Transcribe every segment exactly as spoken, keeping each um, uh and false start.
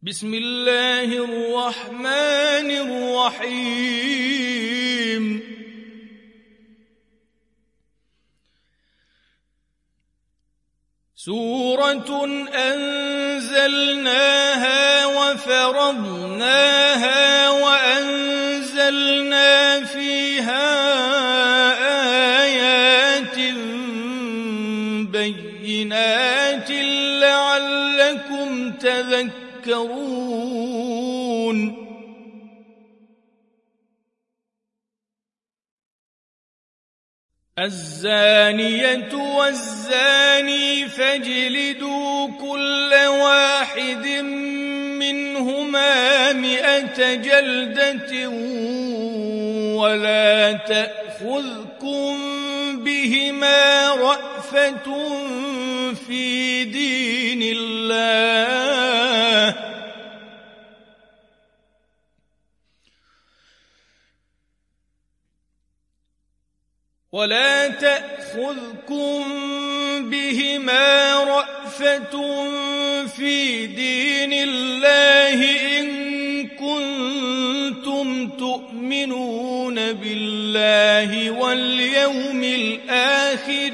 بسم الله الرحمن الرحيم سورة أنزلناها وفرضناها وأنزلنا فيها آيات بينات لعلكم تذكرون الزانية والزاني فاجلدوا كل واحد منهما مئة جلدة ولا تأخذكم بهما رأفة في دين الله ولا تأخذكم بهما رأفة في دين الله إن كنتم تؤمنون بالله واليوم الآخر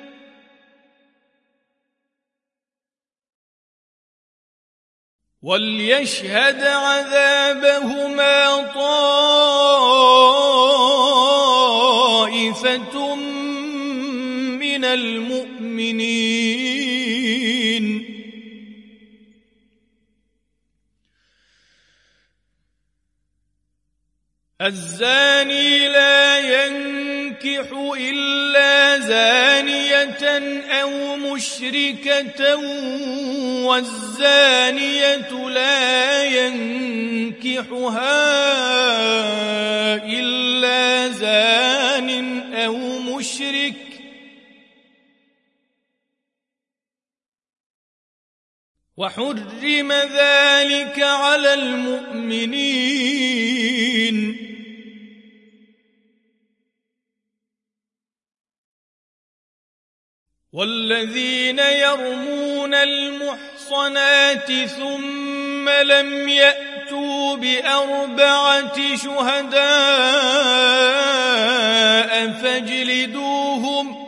وليشهد عذابهما طائفة من المؤمنين الزاني لا ينكح إلا زانية أو مشركة والزانية لا ينكحها إلا زان أو مشرك وحرم ذلك على المؤمنين والذين يرمون المحصنات ثم لم يأتوا بأربعة شهداء فاجلدوهم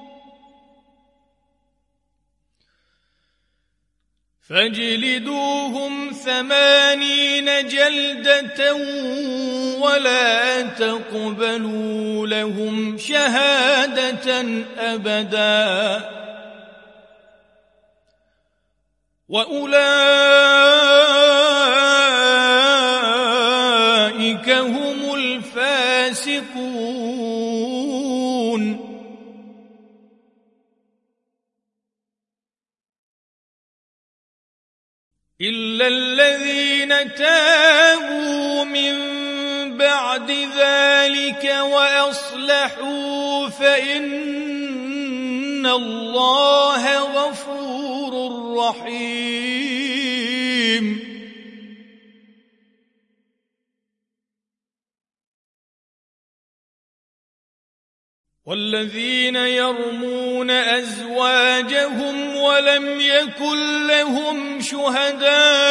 فاجلدوهم ثمانين جلدة ولا تقبلوا لهم شهادة أبدا وأولئك هم الفاسقون إلا الذين تابوا من بعد ذلك وأصلحوا فإن الله غفور رحيم والذين يرمون أزواجهم ولم يكن لهم شهداء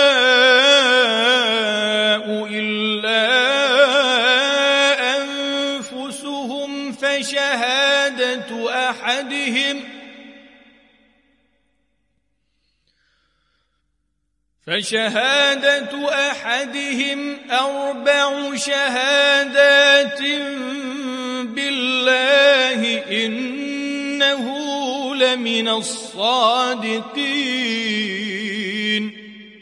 إلا أنفسهم فشهادة أحدهم فشهادة أحدهم أربع شهادات بالله إنه لمن الصادقين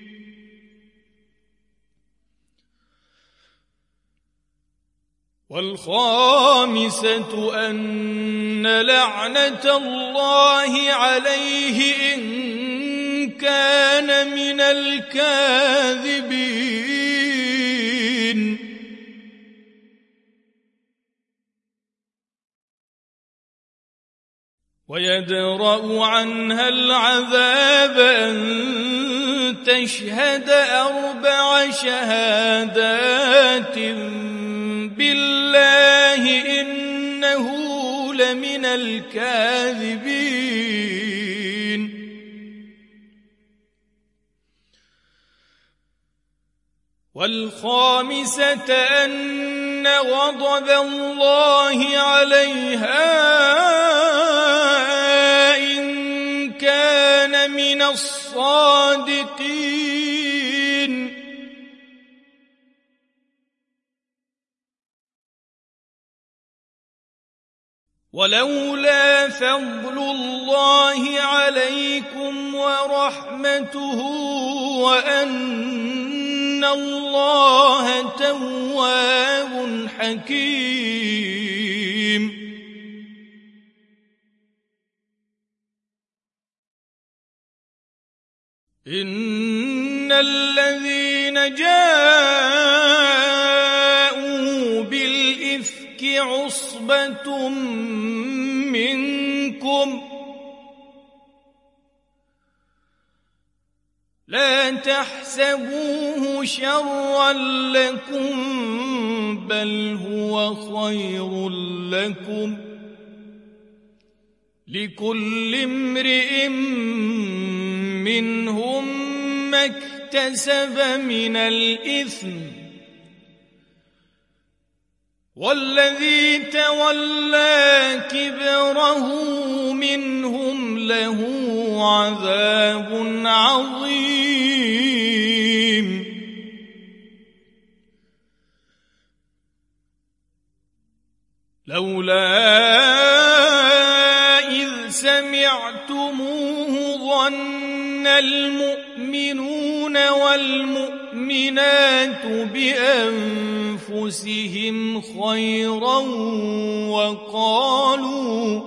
والخامسة أن لعنة الله عليه إن كان من الكاذبين ويدرأ عنها العذاب أن تشهد أربع شهادات بالله إنه لمن الكاذبين والخامسة أن غضب الله عليها إن كان من الصادقين. ولولا فضل الله عليكم ورحمته وأن الله تواب حكيم. إن الذين جاءوا بالإفك عصبة منكم لا تحسبوه شرا لكم بل هو خير لكم لكل امرئ منهم ما اكتسب من الإثم والذي تولى كبره منهم له عذاب عظيم. لولا إذ سمعتموه ظن المؤمنون والمؤمنات بأنفسهم خيرا وقالوا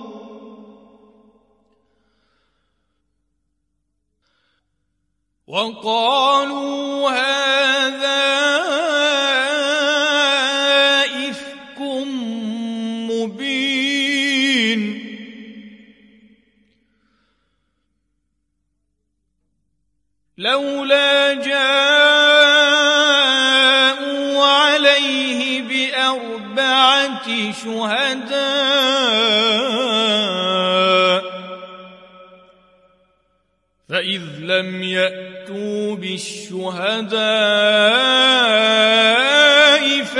وقالوا هذا إفك مبين. لولا جاءوا عليه بأربعة شهداء فإذ لم يأتوا بالشهداء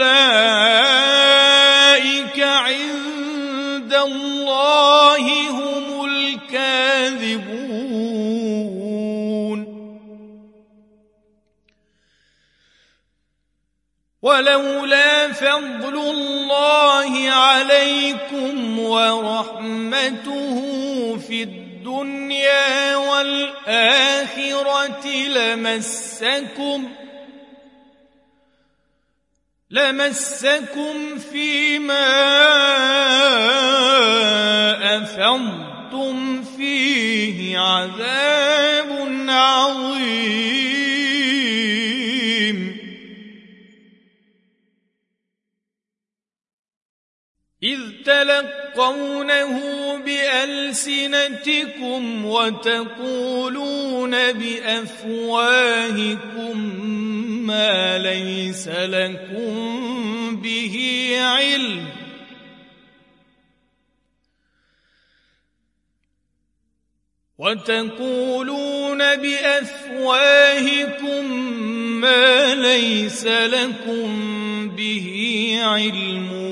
فأولئك عند الله هم الكاذبون. ولولا فضل الله عليكم ورحمته في الدنيا والآخرة لمسكم لمسكم فيما أفضتم فيه عذاب عظيم. إذ تلقونه بألسنتكم وتقولون بأفواهكم ما ليس لكم به علم وتقولون بأفواهكم ما ليس لكم به علم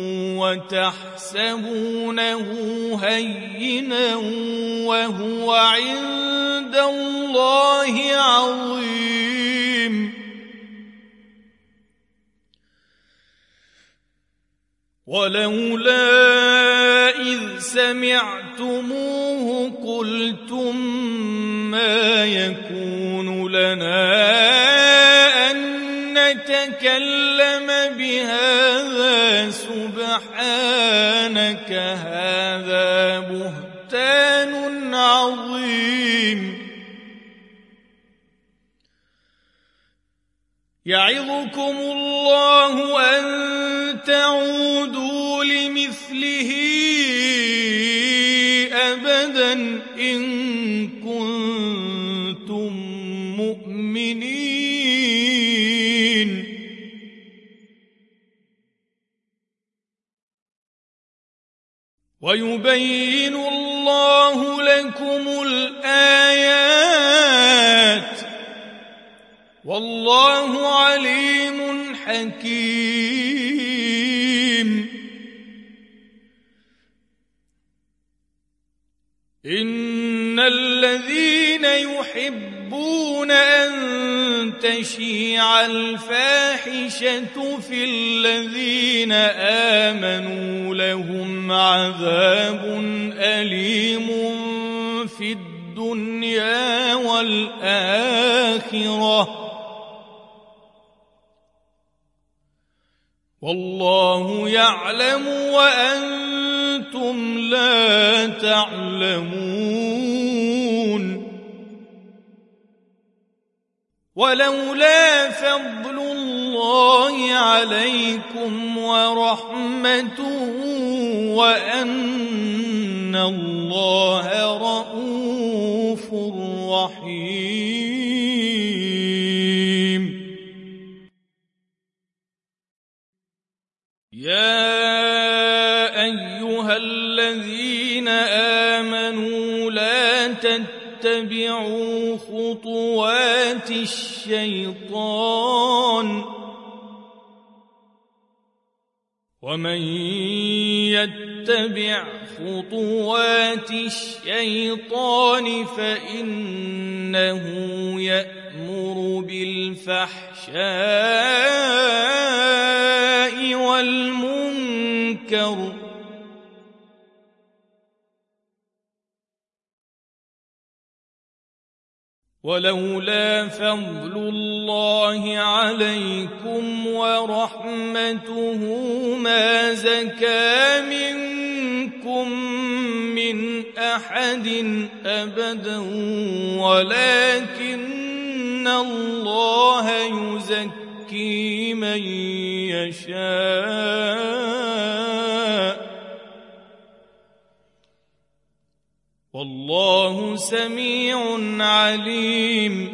وتحسبونه هينا وهو عند الله عظيم. ولولا إذ سمعتموه قلتم ما يكون لنا أن نتكلم بهذا سبحانك هذا بهتان عظيم. يعظكم الله أن تعودوا لمثله أبدا إن كنتم مؤمنين. ويبين الله لكم الآيات والله عليم حكيم. إن الذين يحبون أن تشيع الفاحشة في الذين آمنوا لهم عذاب أليم في الدنيا والآخرة والله يعلم وأنتم لا تعلمون. ولولا فضل الله عليكم ورحمته وأن الله رؤوف رحيم. يا أيها الذين آمنوا لا تتبعوا خطوات الشيطان ومن يتبع خطوات الشيطان فإنه يأمر بالفحشاء والمنكر ولولا فضل الله عليكم ورحمته ما زكى منكم من أحد أبدا ولكن الله يزكي من يشاء والله سميع عليم.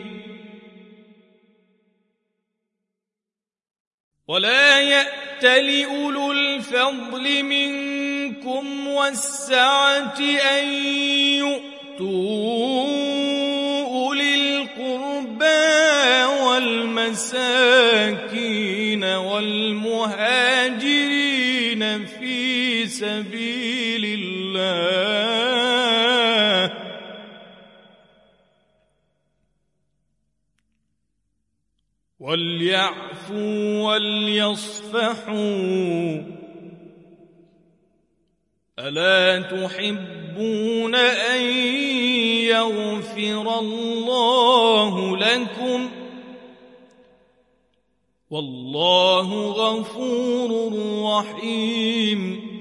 ولا يأتل أولو الفضل منكم والسعة أن يؤتوا أولي القربى والمساكين والمهاجرين في سبيل الله وليعفوا وليصفحوا ألا تحبون أن يغفر الله لكم والله غفور رحيم.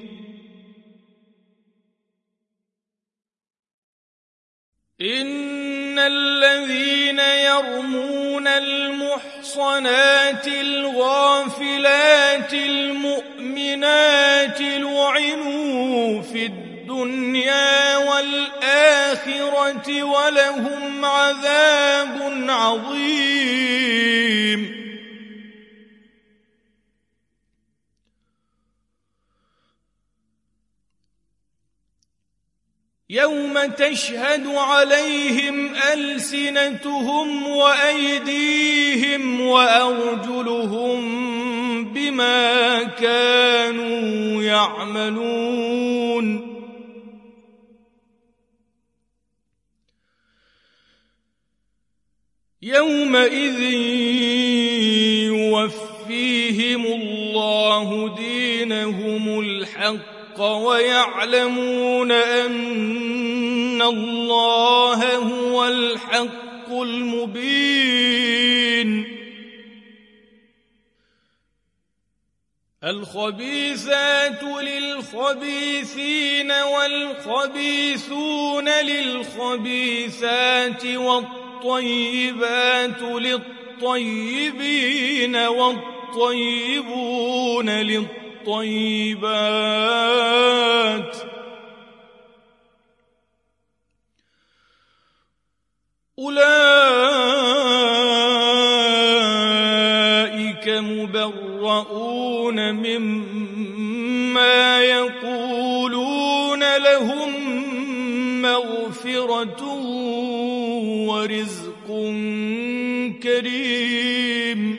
إن الذين يرمون المحصنات الغافلات المؤمنات لعنوا في الدنيا والآخرة ولهم عذاب عظيم. يوم تشهد عليهم ألسنتهم وأيديهم وأرجلهم بما كانوا يعملون. يومئذ يوفيهم الله دينهم الحق ويعلمون أن الله هو الحق المبين. الخبيثات للخبيثين والخبيثون للخبيثات والطيبات للطيبين والطيبون للطيبات أولئك مبرؤون مما يقولون لهم مغفرة ورزق كريم.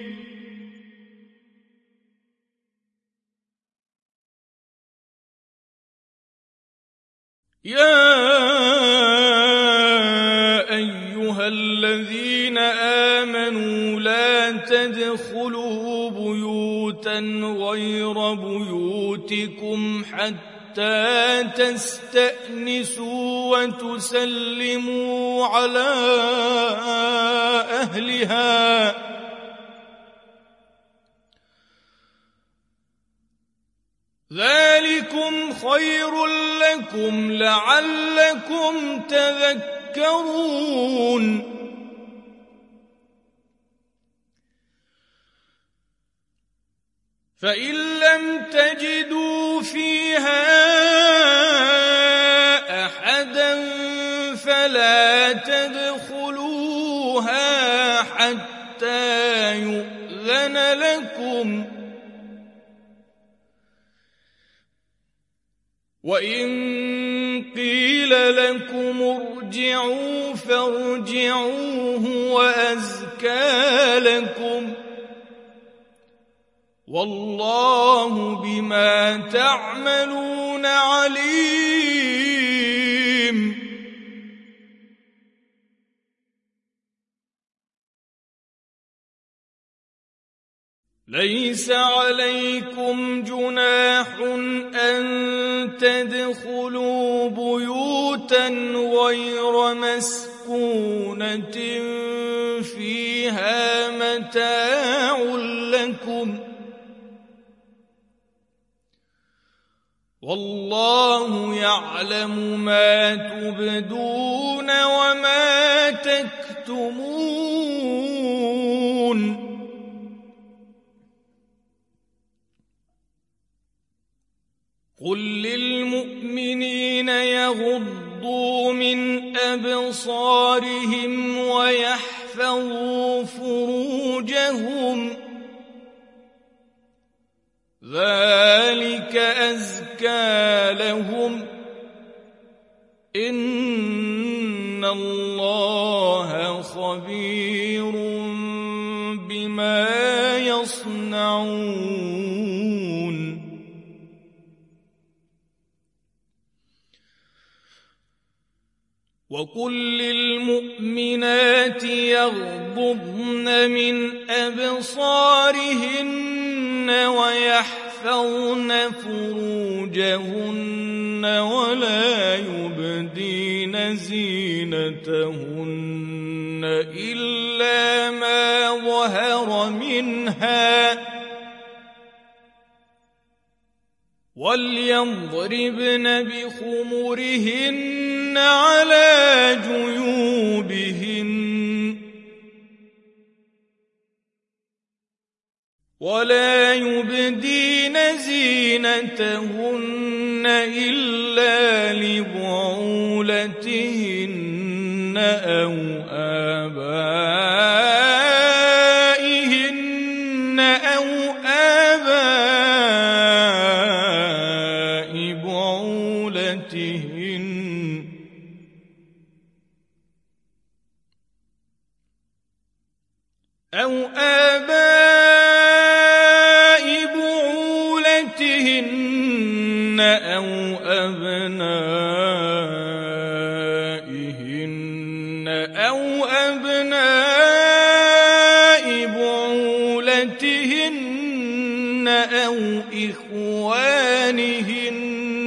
يا أيها الذين آمنوا لا تدخلوا بيوتا غير بيوتكم حتى تستأنسوا وتسلموا على أهلها ذلكم خير لكم لعلكم تذكرون. فإن لم تجدوا فيها أحدا فلا تدخلوها حتى يؤذن لكم، وإن قيل لكم ارجعوا فارجعوا هو أزكى لكم، والله بما تعملون عليم. ليس عليكم جناح أن تدخلوا بيوتا غير مسكونة فيها متاع لكم، والله يعلم ما تبدون وما تكتمون. قل للمؤمنين يغضوا من أبصارهم ويحفظوا فروجهم ذلك أزكى لهم إن الله خبير بما يصنعون. وقل للمؤمنات يغضضن من أبصارهن ويحفظن فروجهن ولا يبدين زينتهن إلا ما ظهر منها، وليضربن بخمرهن على جيوبهن ولا يبدين زينتهن إلا لبعولتهن أو آبائهن أو آباء بعولتهن أو آباء بعولتهن أو أبنائهن أو أبناء بعولتهن أو إخوانهن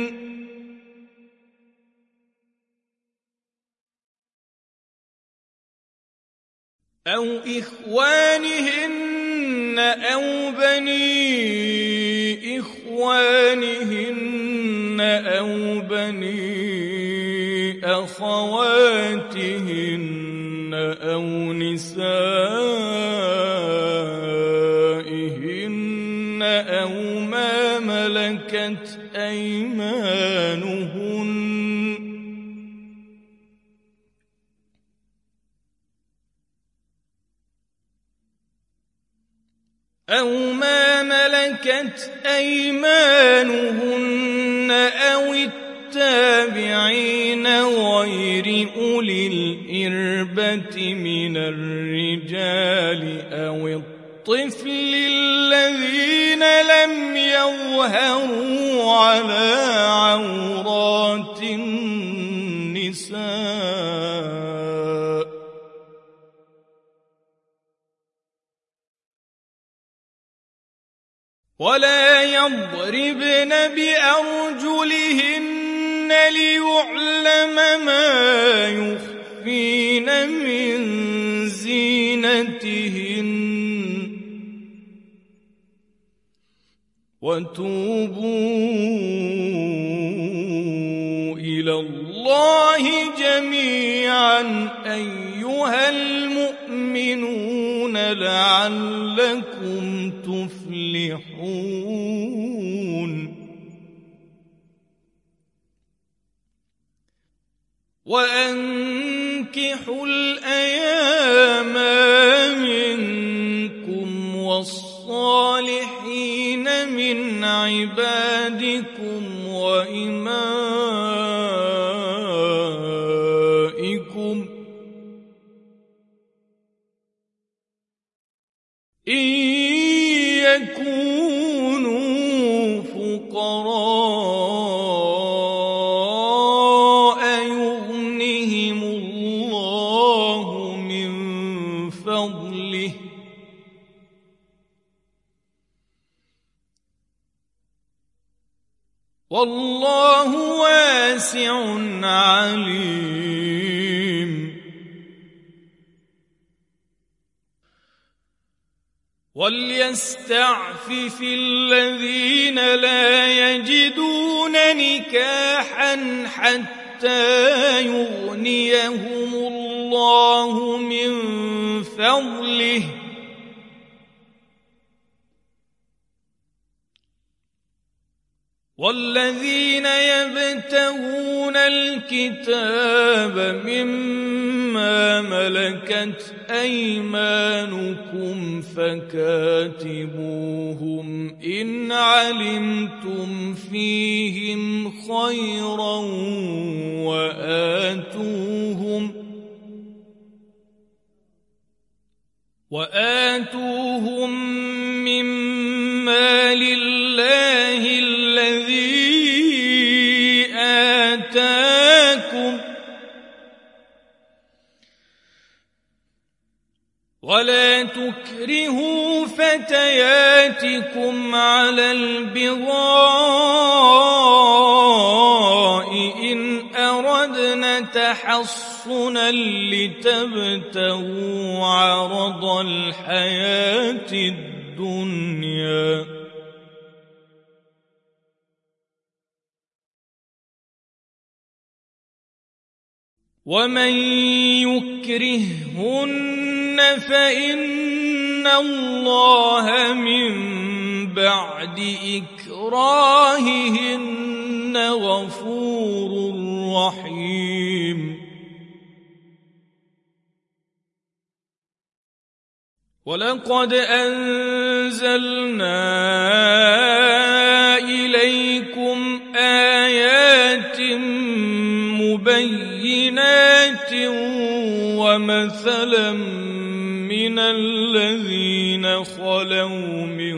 أو إخوانهن أو بني إخوانهن أو بني أخواتهن أو نسائهن أو ما ملكت أيمانهن أو ما ملكت أيمانهن أو التابعين غير أولي الإربة من الرجال أو الطفل الذين لم يظهروا على عورات النساء ولا يضربن بأرجلهن ليعلم ما يخفين من زينتهن وتوبوا إلى الله جميعا أيها المؤمنون لعلكم تفلحون وأنكحوا الأيام منكم والصالحين من عبادكم وإمائكم إن يكونوا فقراء يغنهم الله من فضله والله واسع عليم وليستعفف الذين لا يجدون نكاحا حتى يغنيهم الله من فضله والذين يبتغون الكتاب مما ملكت أيمانكم فكاتبوهم إن علمتم فيهم خيرا وآتوهم وآتوهم مما لله الذي آتاكم ولا تكرهوا فتياتكم على البغاء إن أردنا تحصنا لتبتغوا عرض الحياة الدنيا ومن يكرههن فإن الله من بعد إكراههن غفور رحيم ولقد أنزلنا إليكم آيات مبينات ومثلا من الذين خلوا من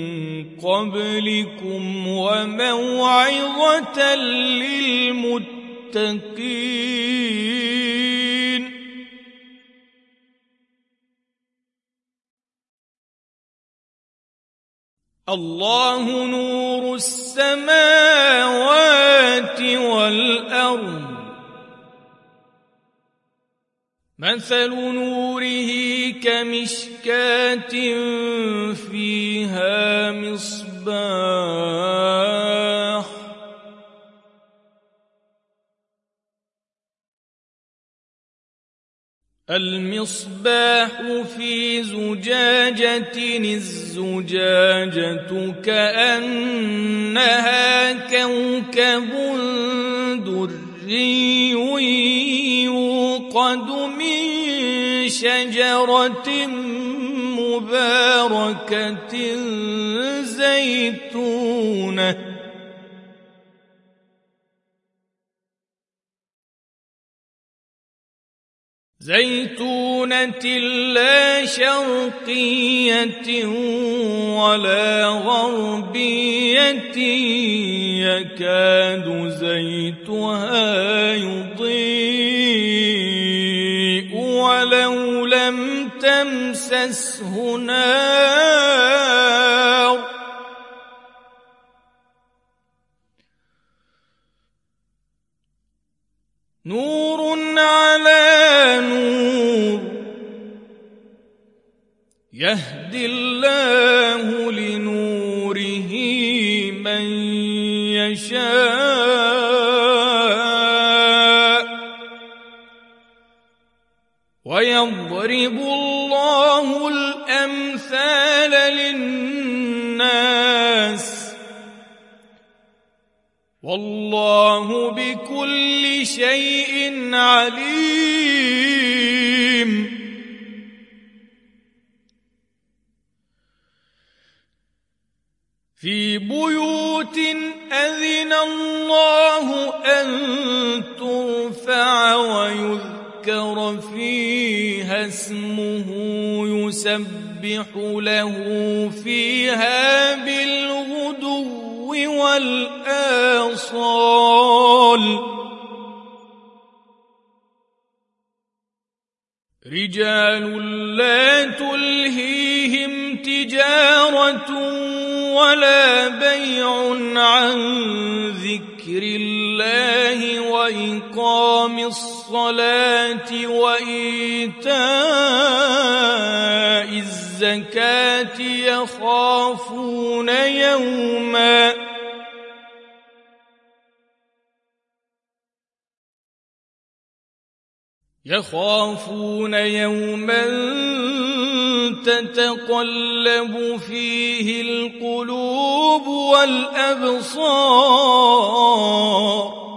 قبلكم وموعظة للمتقين الله نور السماوات والأرض مثل نوره كمشكاة فيها مصباح المصباح في زجاجة الزجاجة كأنها كوكب دري يوقد من شجرة مباركة زيتونة زيتونة لا شرقية ولا غربية يكاد زيتها يضيء ولو لم تمسسه نار نور على نور يهدي الله لنوره من يشاء ويضرب الله الأمثال للناس والله بكل شيء عليم في بيوت أذن الله أن ترفع ويذكر فيها اسمه يسبح له فيها بالغدو والآصال رجال لا تلهيهم تجارة ولا بيع عن ذكر الله وإقام الصلاة وإيتاء الزكاة يخافون يوما يخافون يوما تتقلب فيه القلوب والأبصار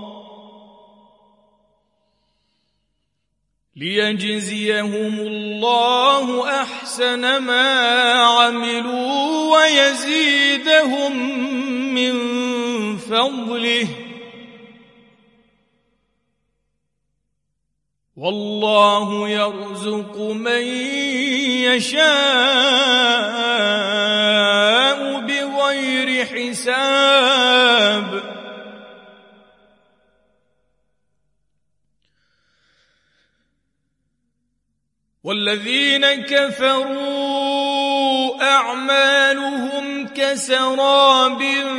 ليجزيهم الله أحسن ما عملوا ويزيدهم من فضله والله يرزق من يشاء بغير حساب والذين كفروا أعمالهم كسراب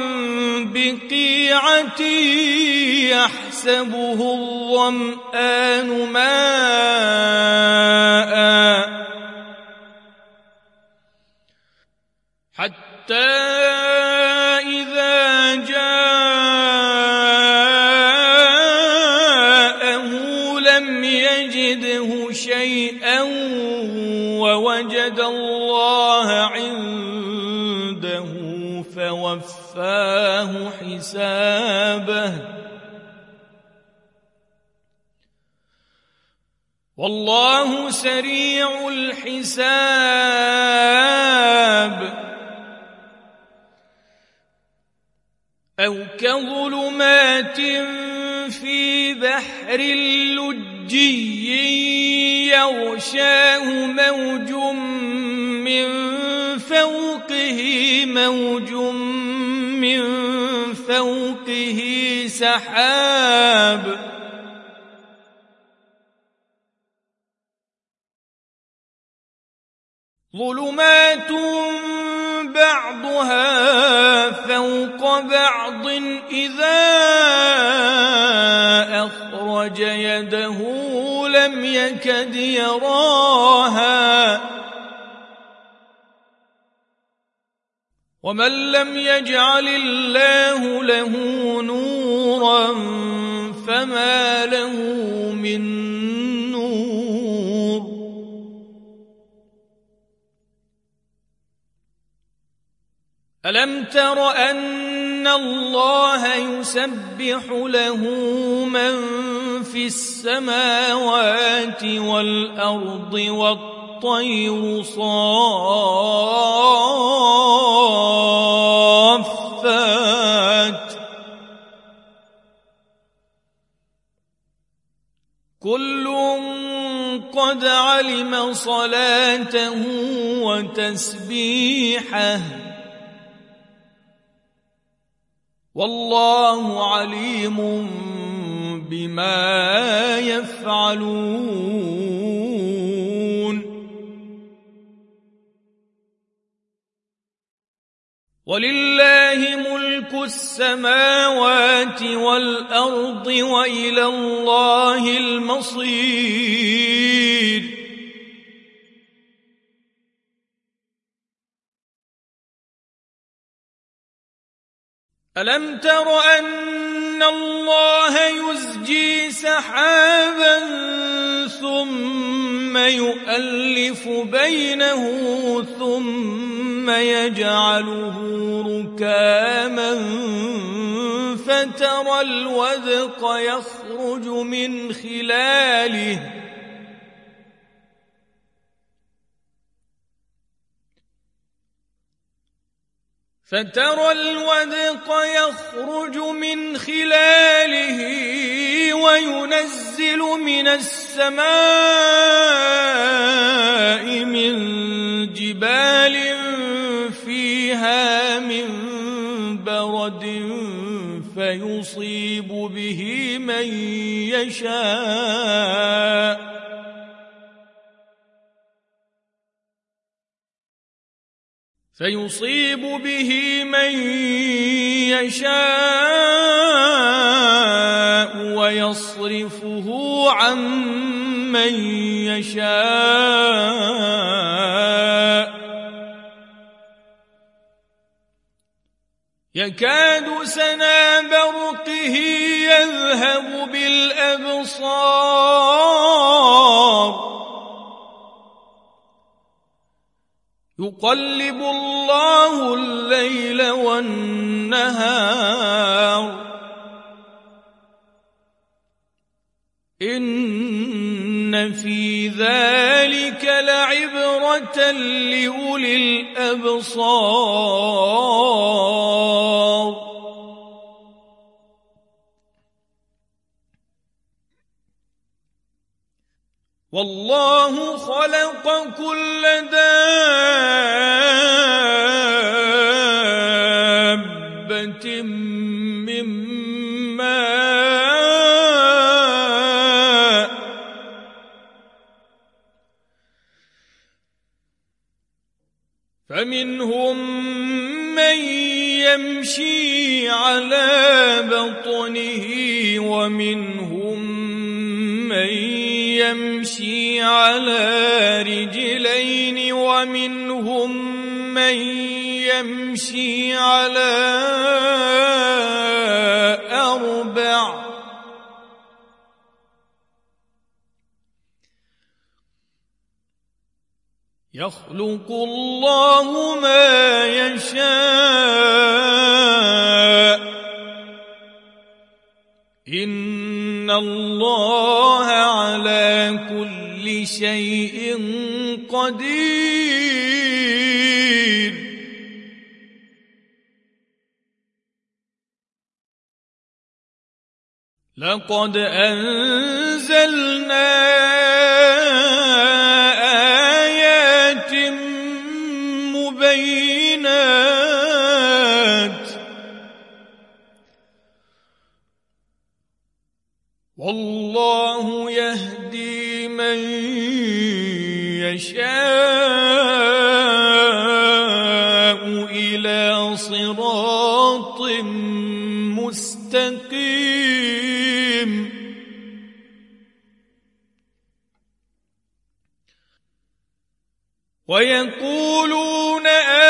بقيعة يحسبه الظمآن ماء حتى إذا جاءه لم يجده شيئا ووجد الله عنده فوفاه حسابه والله سريع الحساب أو كظلمات في بحر لجي يغشاه موج من فوقه موج من فوقه سحاب ظلمات بعضها فوق بعض إذا أخرج يده لم يكد يراها ومن لم يجعل الله له نورا فما له من نور ألم تر أن الله يسبح له من في السماوات والأرض والطير صافات كل صلاته وتسبيحه والله عليم بما يفعلون ولله ملك السماوات والأرض وإلى الله المصير ألم تر أن الله يزجي سحابا ثم يؤلف بينه ثم يجعله ركاما فترى الودق يخرج من خلاله فترى الودق يخرج من خلاله وينزل من السماء من جبال فيها من برد فيصيب به من يشاء فيصيب به من يشاء ويصرفه عن من يشاء يكاد سنا برقه يذهب بالأبصار يقلب الله الليل والنهار إن في ذلك لعبرة لأولي الأبصار والله خلق كل دابة من ماء فمنهم من يمشي على بطنه ومنهم من يمشي على رجلين ومنهم من يمشي على أربع يخلق الله ما يشاء إن الله على كل شيء قدير لقد أنزلنا آيات مبينات والله يهدي من يشاء إلى صراط مستقيم ويقولون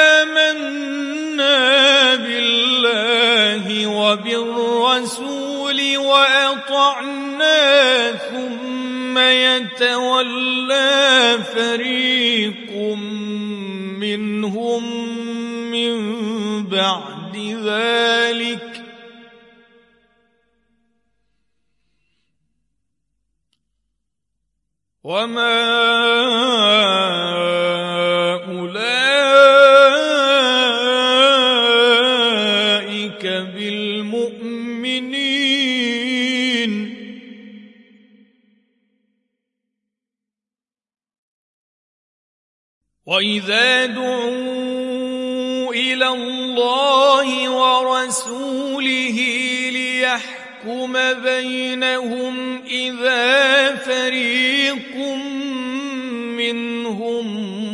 آمنا بالله وبالرسول وأطعنا ثم يتولى فريق منهم من بعد ذلك وما وإذا دعوا إلى الله ورسوله ليحكم بينهم إذا فريق منهم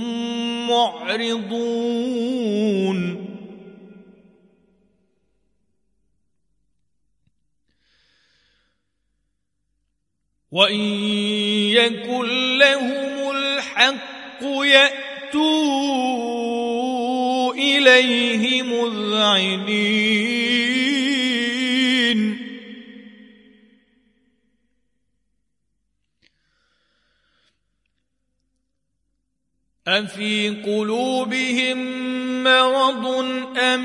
معرضون وإن يكن لهم الحق يأتوا إليه مذعنين أفي قلوبهم مرض أم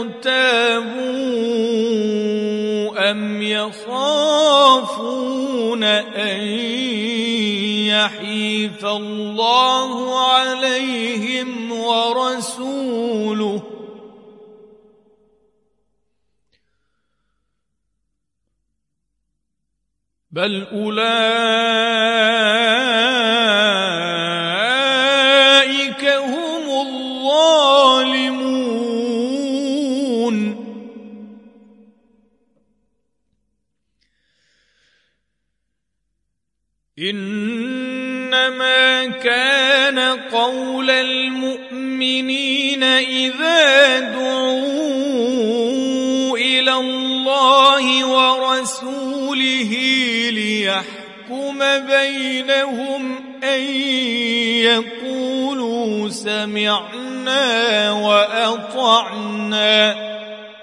ارتابوا أم يخافون أن يحيف الله عليهم ورسوله بل أولئك هم الظالمون إنما كان قول المؤمنين إذا دعوا إلى الله ورسوله ليحكم بينهم أن يقولوا سمعنا وأطعنا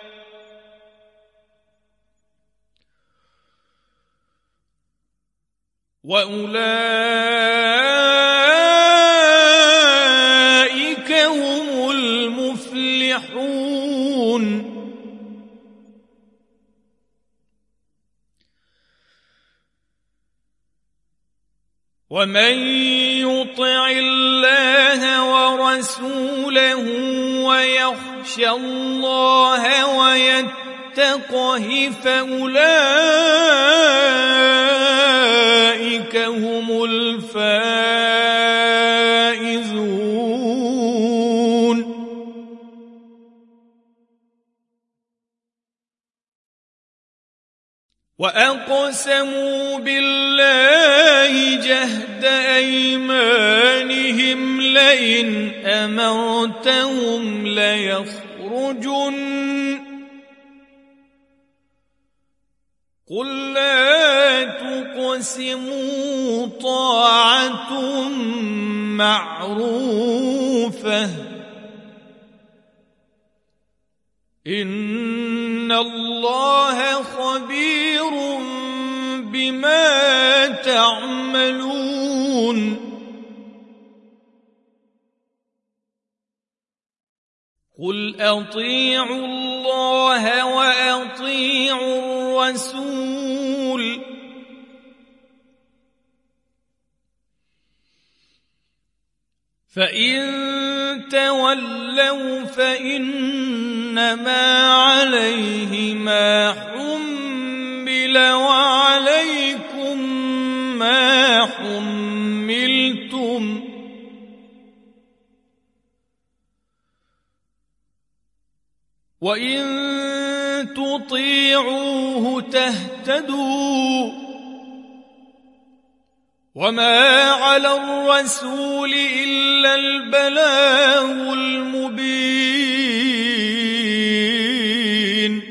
وأولئك هم المفلحون ومن يطع الله ورسوله ويخشى الله ويتقه فأولئك هم الفائزون وأقسموا بالله جهد أيمانهم لئن أمرتهم ليخرجن قل لا تقسموا طاعة معروفة إن الله خبير بما تعملون قل أطيعوا الله وأطيعوا الرسول فإن تولوا فإنما عليه ما حمل وعليكم ما حملتم وإن تطيعوه تهتدوا وما على الرسول إلا البلاغ المبين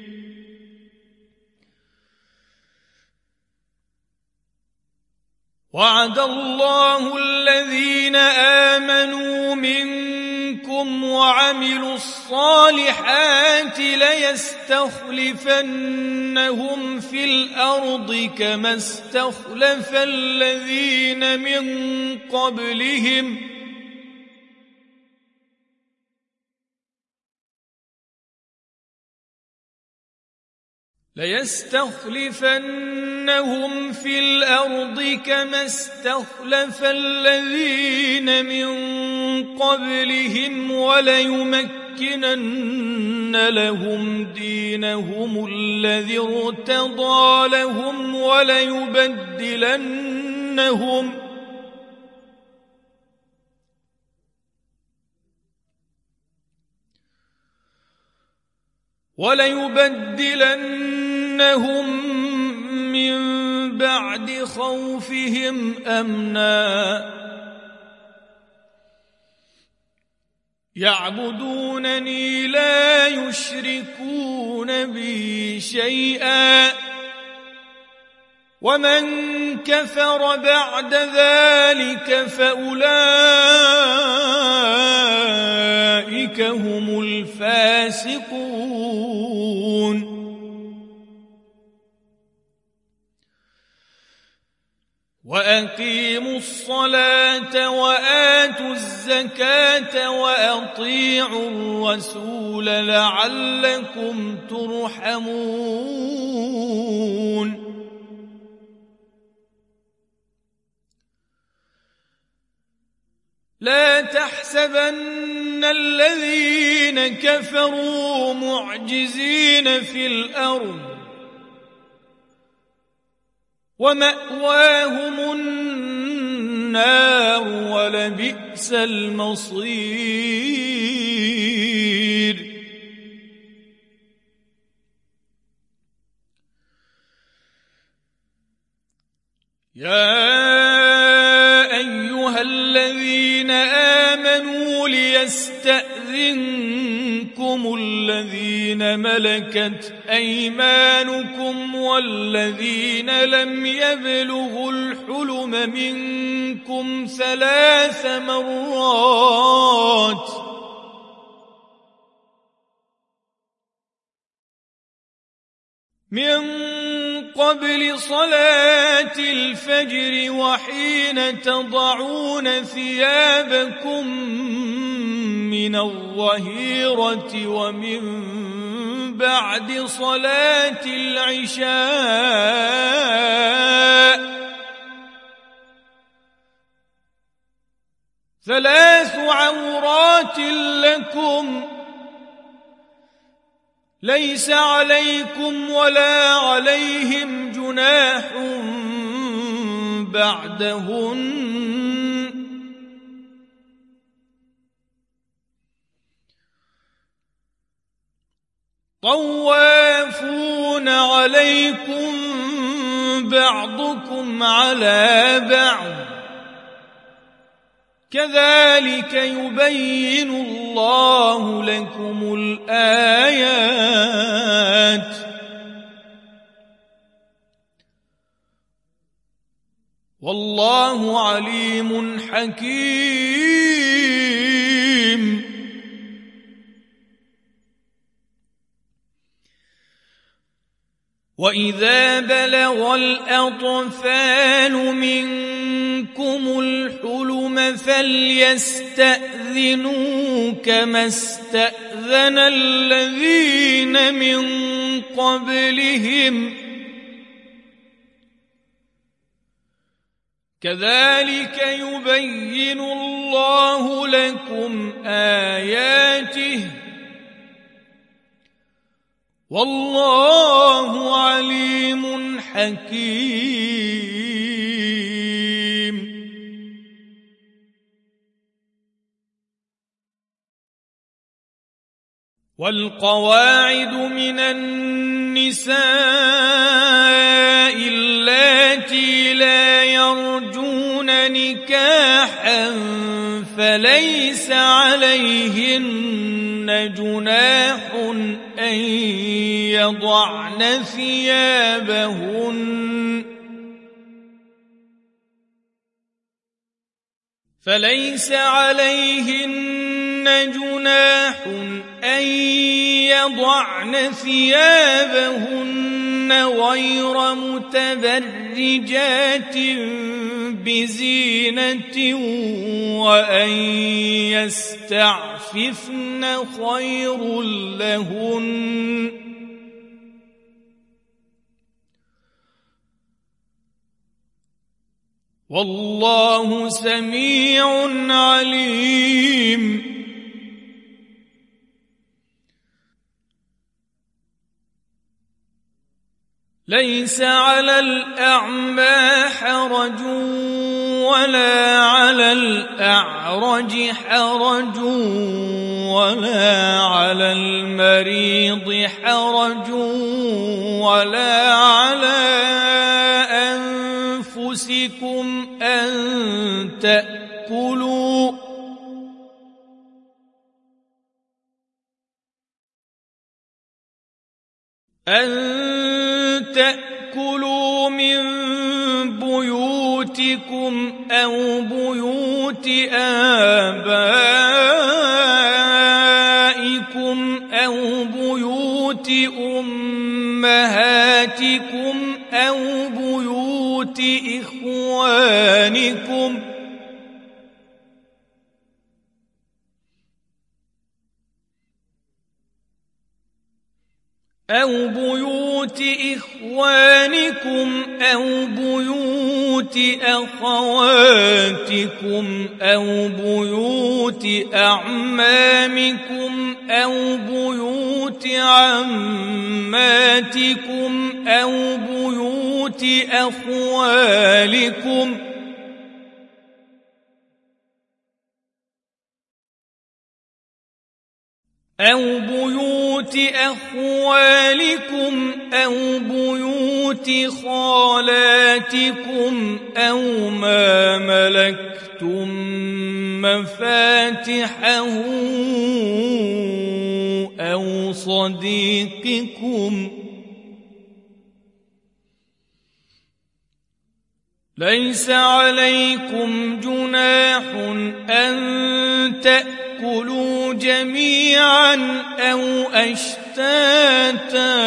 وعد الله الذين آمنوا منكم وعملوا الصالحات ليستخلفنهم في الأرض كما استخلف الذين من قبلهم ليستخلفنهم في الأرض كما استخلف الذين من قبلهم وليمكنن لهم دينهم الذي ارتضى لهم وليبدلنهم وليبدلنهم من بعد خوفهم أمنا يعبدونني لا يشركون بي شيئا ومن كفر بعد ذلك فأولئك هم الفاسقون. وأقيموا الصلاة وآتوا الزكاة وأطيعوا الرسول لعلكم ترحمون. لا تحسبن الذين كفروا معجزين في الأرض ومأواهم النار ولبئس المصير. يا أيها الذين آمنوا ليستأذنكم الذين ملكت أيمانكم والذين لم يبلغوا الحلم منكم ثلاث مرات من قبل صلاة الفجر وحين تضعون ثيابكم من الظهيرة ومن بعد صلاة العشاء ثلاث عورات لكم ليس عليكم ولا عليهم جناح بعدهن طوافون عليكم بعضكم على بعض كذلك يبين الله لكم الآيات والله عليم حكيم. وإذا بلغ الأطفال منكم الحلم فليستأذنوا كما استأذن الذين من قبلهم كذلك يبين الله لكم آياته والله عليم حكيم. والقواعد من النساء اللاتي لا يرجون نكاحا فليس عليهن جناح أن يضعن ثيابهن فليس عليهن جناح أن يضعن ثيابهن غير متبرجات بزينة وأن يستعففن خير لهن والله سميع عليم. ليس على الأعمى حرج ولا على الأعرج حرج ولا على المريض المريض حرج ولا على أنفسكم أن تأكلوا أن تأكلوا من بيوتكم أو بيوت آبائكم أو بيوت أمهاتكم أو بيوت إخوانكم أو بيوت إخوانكم أو بيوت أخواتكم أو بيوت أعمامكم أو بيوت عماتكم أو بيوت أخوالكم أو بيوت أخوالكم أو بيوت خالاتكم أو ما ملكتم مفاتحه أو صديقكم ليس عليكم جناح أن تأكلوا جميعا أو أشتاتا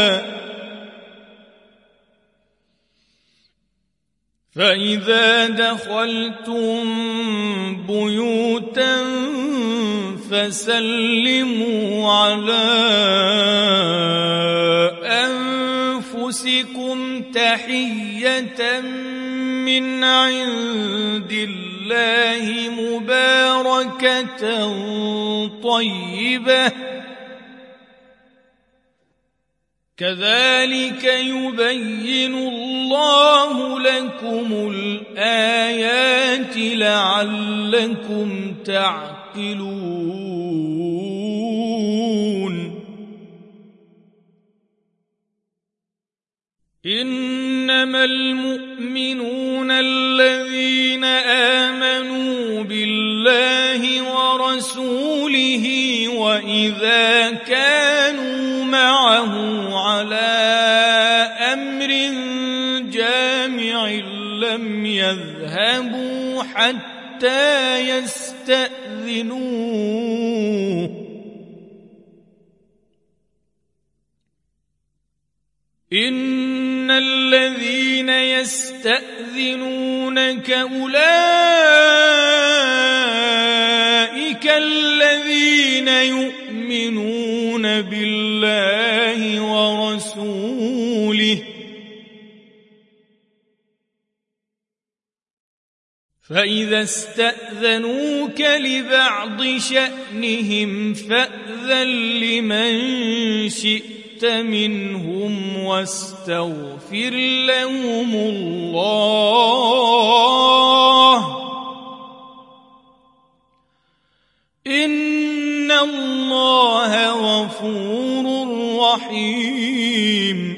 فإذا دخلتم بيوتا فسلموا على أنفسكم تحية من عند الله مباركة طيبة كذلك يبين الله لكم الآيات لعلكم تعقلون إنما المؤمنون الذين آمنوا بالله ورسوله وإذا كانوا معه على أمر جامع لم يذهبوا حتى يستأذنوه إن الذين يستأذنونك أولئك الذين يؤمنون بالله ورسوله فإذا استأذنوك لبعض شأنهم فأذن لمن شئت منهم واستغفر لهم الله إن الله غفور رحيم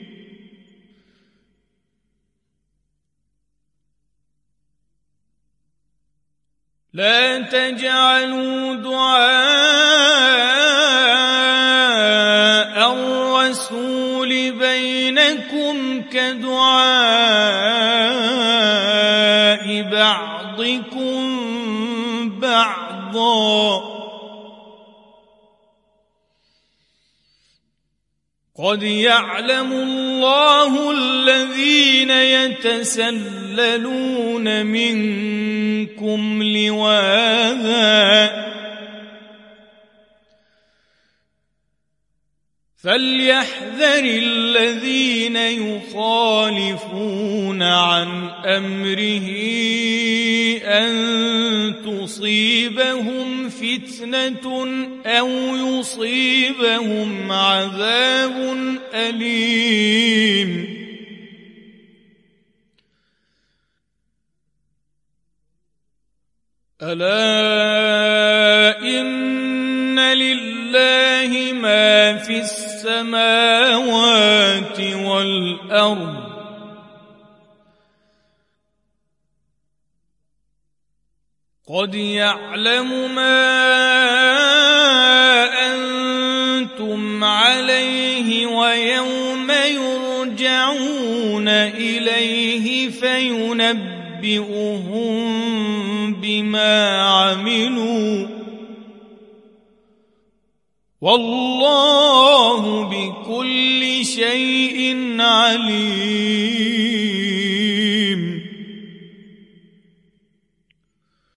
لا تجعلوا دعاء الرسول بينكم كدعاء بعضكم بعضا قد يعلم الله الذين يتسللون منكم لواذا فليحذر الذين يخالفون عن أمره أن تصيبهم فتنة أو يصيبهم عذاب أليم ألا إن لله لله ما في السماوات والأرض قد يعلم ما أنتم عليه ويوم يرجعون إليه فينبئهم بما عملوا والله بكل شيء عليم.